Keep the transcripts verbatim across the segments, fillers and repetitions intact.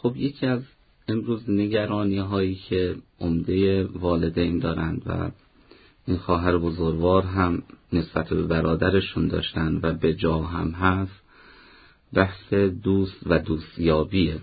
خب یکی از امروز نگرانی هایی که عمده والدین دارند و این خواهر بزرگوار هم نسبت به برادرشون داشتن و به جا هم هست، بحث دوست و دوستیابیه.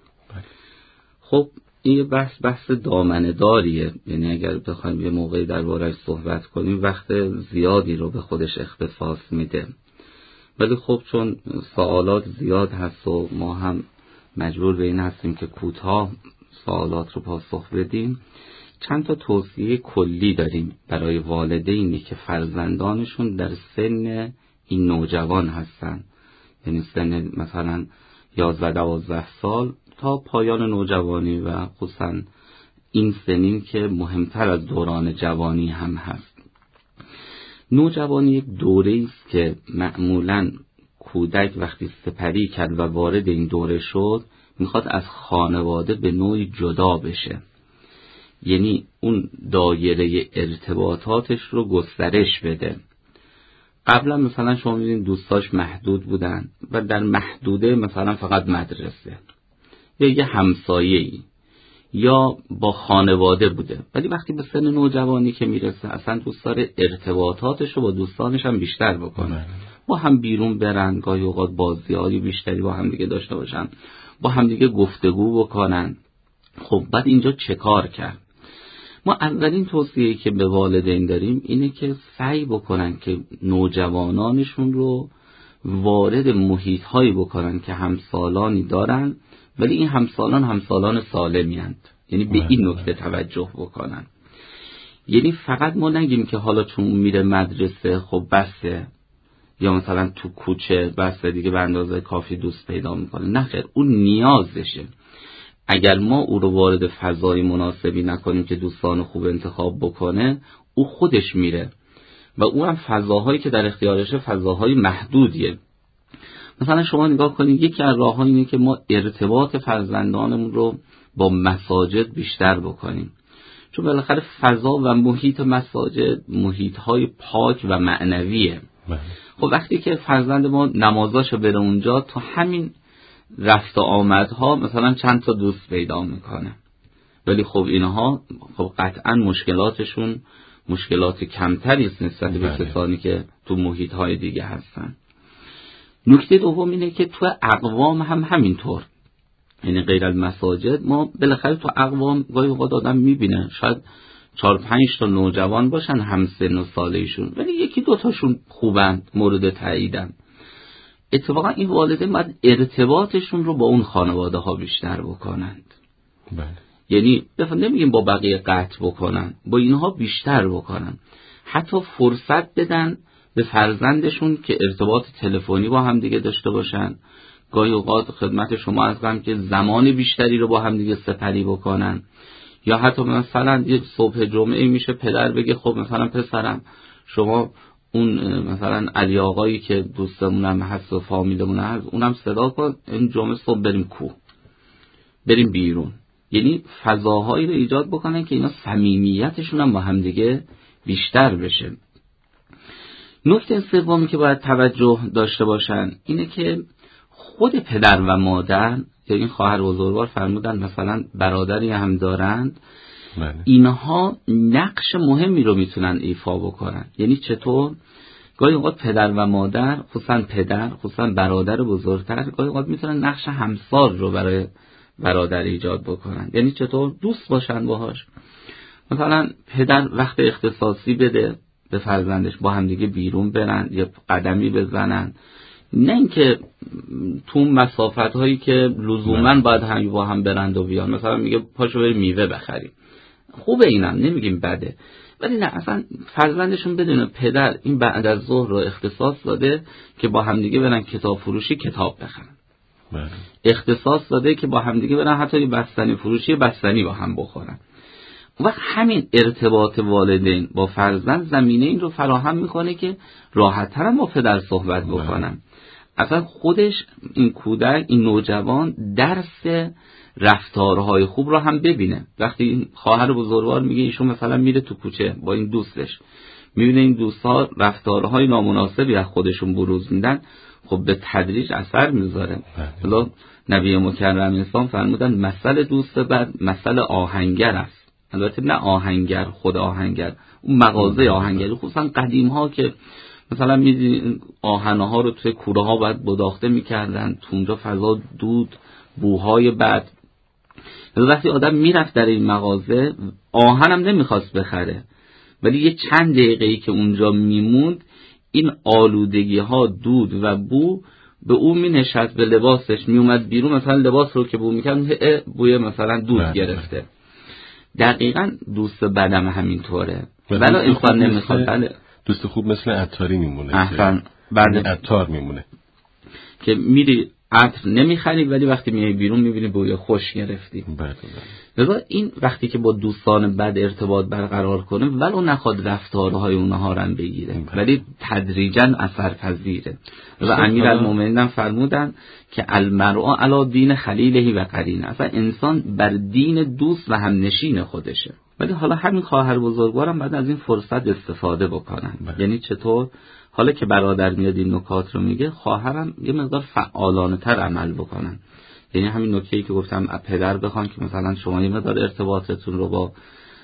خب این بحث بحث دامنه داریه، یعنی اگر بخوایم یه موقعی درباره‌اش صحبت کنیم وقت زیادی رو به خودش اختصاص میده، ولی خب چون سوالات زیاد هست و ما هم مجبور به این هستیم که کوتاه سوالات رو پاسخ بدیم، چند تا توصیه کلی داریم برای والدینی که فرزندانشون در سن این نوجوان هستن، یعنی سن مثلا یازده دوازده سال تا پایان نوجوانی و خصوصا این سنین که مهمتر از دوران جوانی هم هست. نوجوانی یک دوره است که معمولاً کودک وقتی سپری کرد و وارد این دوره شد میخواد از خانواده به نوعی جدا بشه، یعنی اون دایره ارتباطاتش رو گسترش بده. قبلا مثلا شما می‌بینید دوستاش محدود بودن و در محدوده مثلا فقط مدرسه یا یه همسایه‌ای یا با خانواده بوده، ولی وقتی به سن نوجوانی که میرسه اصلا دوست داره ارتباطاتش رو با دوستانش هم بیشتر بکنه، با هم بیرون برن، گاهی اوقات بازی‌های بیشتری با هم دیگه داشته باشن، با هم دیگه گفتگو بکنن. خب بعد اینجا چه کار کرد؟ ما اولین توصیه‌ای که به والدین داریم اینه که سعی بکنن که نوجوانانشون رو وارد محیط‌هایی بکنن که همسالانی دارن، ولی این همسالان همسالان سالمی هستند، یعنی به این نکته توجه بکنن. یعنی فقط ما نگیم که حالا چون میره مدرسه خب بسه، یا مثلا تو کوچه بسه دیگه به اندازه کافی دوست پیدا میکنه. نه خیر، اون نیازشه. اگر ما او رو وارد فضای مناسبی نکنیم که دوستان خوب انتخاب بکنه، او خودش میره و او هم فضاهایی که در اختیارشه فضاهای محدودیه. مثلا شما نگاه کنید، یکی از راه‌ها اینه که ما ارتباط فرزندانمون رو با مساجد بیشتر بکنیم، چون بالاخره فضا و محیط مساجد محیط‌های پاک و معنویه. خب وقتی که فرزند ما نمازاشو بره اونجا، تو همین رفت و آمدها مثلا چند تا دوست پیدا میکنه، ولی خب اینها خب قطعا مشکلاتشون مشکلات کمتری است نسبت به کسانی که تو محیط‌های دیگه هستن. نکته دوم اینه که تو اقوام هم همینطور، یعنی غیر از مساجد ما بالاخره تو اقوام گاهی اوقات آدم میبینه شاید چهار پنج تا نوجوان باشن همسن و سالشون، ولی یکی دو تاشون خوبند، مورد تاییدن. اتفاقا این والدین باید ارتباطشون رو با اون خانواده ها بیشتر بکنند. بله. یعنی بفهم نمیگیم با بقیه قطع بکنن، با اینها بیشتر بکنن، حتی فرصت بدن به فرزندشون که ارتباط تلفنی با هم دیگه داشته باشن، گاهی اوقات خدمت شما عرضم که زمان بیشتری رو با هم دیگه سپری بکنن، یا حتی مثلا یک صبح جمعه میشه پدر بگه خب مثلا پسرم شما اون مثلا علی آقایی که دوستمونم هست و فامیلمون هست اونم صدا کن، این جمعه صبح بریم کوه، بریم بیرون. یعنی فضاهایی رو ایجاد بکنن که اینا صمیمیتشون هم با هم دیگه بیشتر بشه. نکته سومی که باید توجه داشته باشن اینه که خود پدر و مادر، یعنی خواهر بزرگوار فرمودن مثلا برادری هم دارند، بله. اینها نقش مهمی رو میتونن ایفا بکنن. یعنی چطور؟ گاهی اوقات پدر و مادر، خصوصا پدر، خصوصا برادر بزرگتر، گاهی اوقات میتونن نقش همسال رو برای برادر ایجاد بکنن. یعنی چطور؟ دوست باشن باهاش، مثلا پدر وقت اختصاصی بده به فرزندش، با هم دیگه بیرون برن یا قدمی بزنن، نه اینکه تو مسافت هایی که لزوما باید هم با هم برند و بیان. مثلا میگه پاشو بریم میوه بخریم، خوبه اینم، نمیگیم بده، ولی نه، اصلا فرزندشون بدونه پدر این بعد از ظهر رو اختصاص داده که با هم دیگه برن کتاب فروشی کتاب بخرن، بله. اختصاص داده که با هم دیگه برن حتی بستنی فروشی بستنی با هم بخورن. و همین ارتباط والدین با فرزند زمینه این رو فراهم میکنه که راحت‌تر هم با پدر صحبت بکنن. اصلا خودش این کودک، این نوجوان درس رفتارهای خوب رو هم ببینه. وقتی این خواهر بزرگوار میگه ایشون مثلا میره تو کوچه با این دوستش، میبینه این دوست‌ها رفتارهای نامناسبی از خودشون بروز میدن، خب به تدریج اثر میذاره. حالا نبی مکرم اسلام فرمودن مثل دوست بد مثل آهنگر است. البته نه آهنگر خود آهنگر، اون مغازه آهنگری، خصوصا قدیم ها که مثلا میدید آهنه ها رو توی کوره ها باید بداخته میکردن، تو اونجا فضا دود، بوهای بد. وقتی آدم میرفت در این مغازه آهنم نمیخواست بخره، ولی یه چند دقیقه‌ای که اونجا میموند این آلودگی ها، دود و بو به اون می نشست، به لباسش می اومد بیرون، مثلا لباس رو که بو میکرد بوی مثلا دود بله گرفته. دقیقاً دوست بدم همینطوره، ولی انسان نمیخواد. بله دوست خوب مثل عطاری میمونه، احسن بله عطار میمونه که میری عطر نمیخری ولی وقتی میای بیرون میبینی بوی خوش گرفتی. بله بله. این وقتی که با دوستان بد ارتباط برقرار کنه ولو نخواد رفتارهای اونها رو بگیره بله. ولی تدریجاً اثر پذیره. و امیرالمومنین فرمودن که المرء علی دین خلیله و قرینه، اصلا انسان بر دین دوست و همنشین خودشه. ولی حالا همین خواهر بزرگوارم بعد از این فرصت استفاده بکنن بله. یعنی چطور؟ حالا که برادر میاد این نکات رو میگه، خواهرم یه مقدار فعالانه تر عمل بکنن. یعنی همین نکته‌ای که گفتم پدر بخوان که مثلا شما یه مقدار ارتباطتون رو با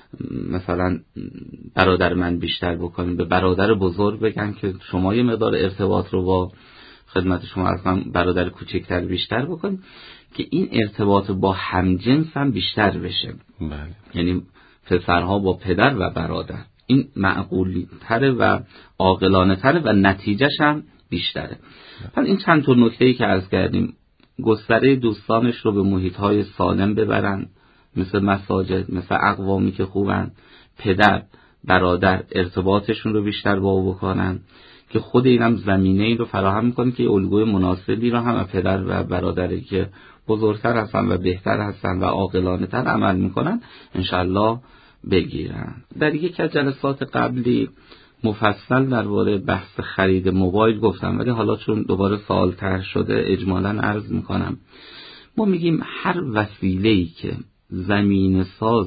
مثلا برادر من بیشتر بکنین، به برادر بزرگ بگن که شما یه مقدار ارتباط رو با خدمت شما از من برادر کوچکتر بیشتر بکنین، که این ارتباط با همجنس هم بیشتر بشه. بله. یعنی پسرها با پدر و برادر، این معقولی تره و عاقلانه تره و نتیجهش هم بیشتره. پس این چند تا نکته‌ای که عرض کردیم، گستره دوستانش رو به محیط‌های سالم ببرن، مثل مساجد، مثل اقوامی که خوبن، پدر برادر ارتباطشون رو بیشتر با او بکنن، که خود اینم زمینه‌ای رو فراهم می‌کنه که الگوی مناسبی رو هم پدر و برادری که بزرگتر هستن و بهتر هستن و عاقلانه‌تر عمل می‌کنن انشالله بگیرن. در یکی از جلسات قبلی مفصل درباره بحث خرید موبایل گفتم، ولی حالا چون دوباره سوال طرح شده اجمالاً عرض می‌کنم. ما میگیم هر وسیله‌ای که زمین ساز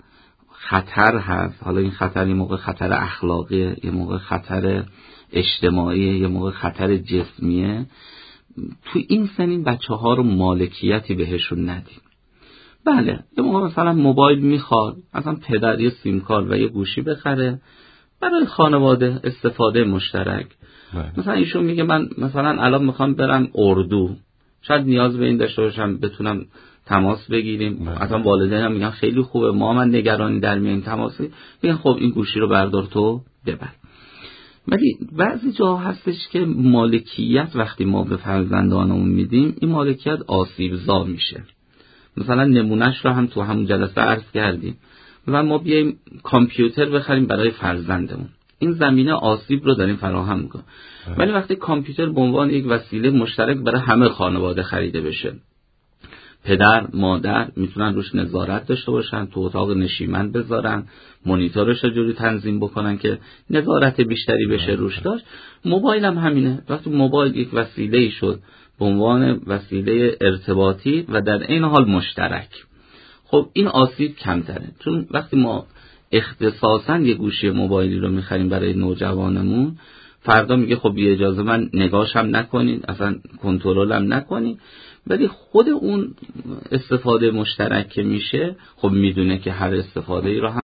خطر هست، حالا این خطر یه موقع خطر اخلاقیه، یه موقع خطر اجتماعیه، یه موقع خطر جسمیه، تو این سنین بچه ها رو مالکیتی بهشون ندیم. بله یه موقع مثلا موبایل میخواد، مثلا پدر یه سیم کارت و یه گوشی بخره برای خانواده استفاده مشترک. بله. مثلا ایشون میگه من مثلا الان میخوام برم اردو، شاید نیاز به این داشته باشم بتونم تماس بگیریم. اصلا والدینم میگن خیلی خوبه، ما من نگرانی در میایم تماسی، میگن خب این گوشی رو بردار تو ببر. ولی بعضی جا هستش که مالکیت وقتی ما به فرزندانمون میدیم این مالکیت آسیبزا میشه. مثلا نمونهش رو هم تو همون جلسه عرض کردیم و ما بیایم کامپیوتر بخریم برای فرزندمون، این زمینه آسیب رو داریم فراهم میکنه. ولی وقتی کامپیوتر به عنوان یک وسیله مشترک برای همه خانواده خریده بشه، پدر مادر میتونن روش نظارت داشته باشن، تو اتاق نشیمن بذارن، مانیتورش رو جوری تنظیم بکنن که نظارت بیشتری بشه روش داشت. موبایل هم همینه، وقتی موبایل یک وسیله شد به عنوان وسیله ارتباطی و در این حال مشترک، خب این آسیب کمتره. چون وقتی ما اختصاصاً یه گوشی موبایلی رو میخریم برای نوجوانمون، فردا میگه خب بی اجازه من نگاهشم نکنین، اصلا کنترلم نکنین، ولی خود اون استفاده مشترک که میشه خب میدونه که هر استفاده ای رو هم